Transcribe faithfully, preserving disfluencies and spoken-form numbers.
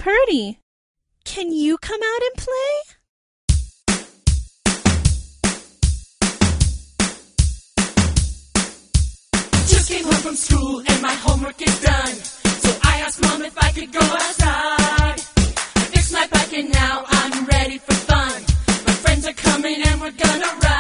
Purdy, can you come out and play? Just came home from school and my homework is done. So I asked Mom if I could go outside. I fixed my bike and now I'm ready for fun. My friends are coming and we're gonna ride.